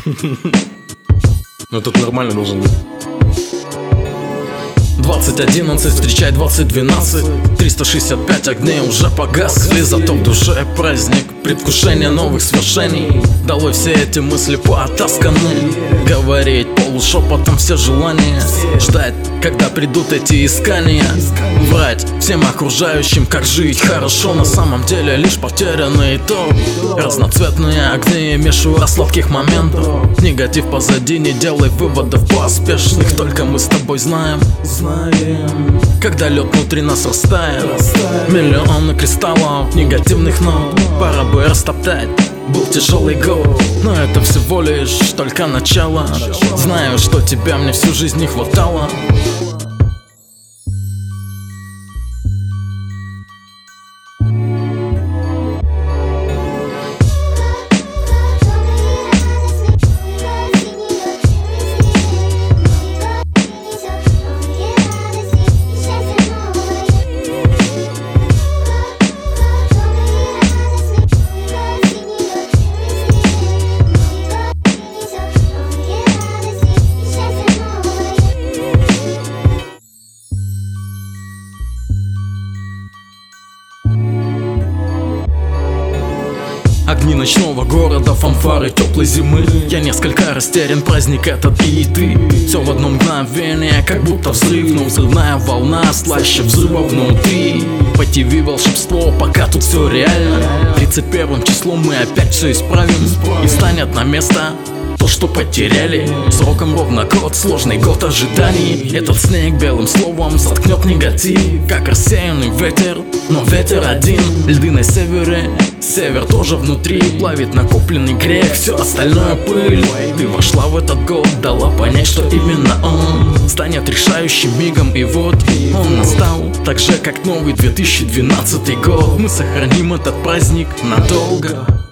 Ну тут нормально должен быть. 20:11, встречай 20:12. 365 огней уже погасли, зато в душе праздник, предвкушение новых свершений. Долой все эти мысли потасканы, говорить полушепотом все желания, ждать, когда придут эти искания, врать всем окружающим, как жить хорошо. На самом деле лишь потерянный итог. Разноцветные огни мешают сладких моментов. Негатив позади, не делай выводов поспешных. Только мы с тобой знаем, когда лед внутри нас растает. Миллионы кристаллов, негативных нот пора бы растоптать. Был тяжелый год, но это всего лишь только начало. Знаю, что тебя мне всю жизнь не хватало. Огни ночного города, фанфары теплой зимы. Я несколько растерян, праздник этот и ты. Все в одно мгновение, как будто взрыв. Но взрывная волна слаще взрыва внутри. По ТВ волшебство, пока тут все реально. 31 числом мы опять все исправим. И встанет на место то, что потеряли. Сроком ровно год, сложный год ожиданий. Этот снег белым словом соткнет негатив, как рассеянный ветер, но ветер один. Льды на севере, север тоже внутри. Плавит накопленный грех, все остальное пыль. Ты вошла в этот год, дала понять, что именно он станет решающим мигом. И вот он настал, так же как новый 2012 год. Мы сохраним этот праздник надолго.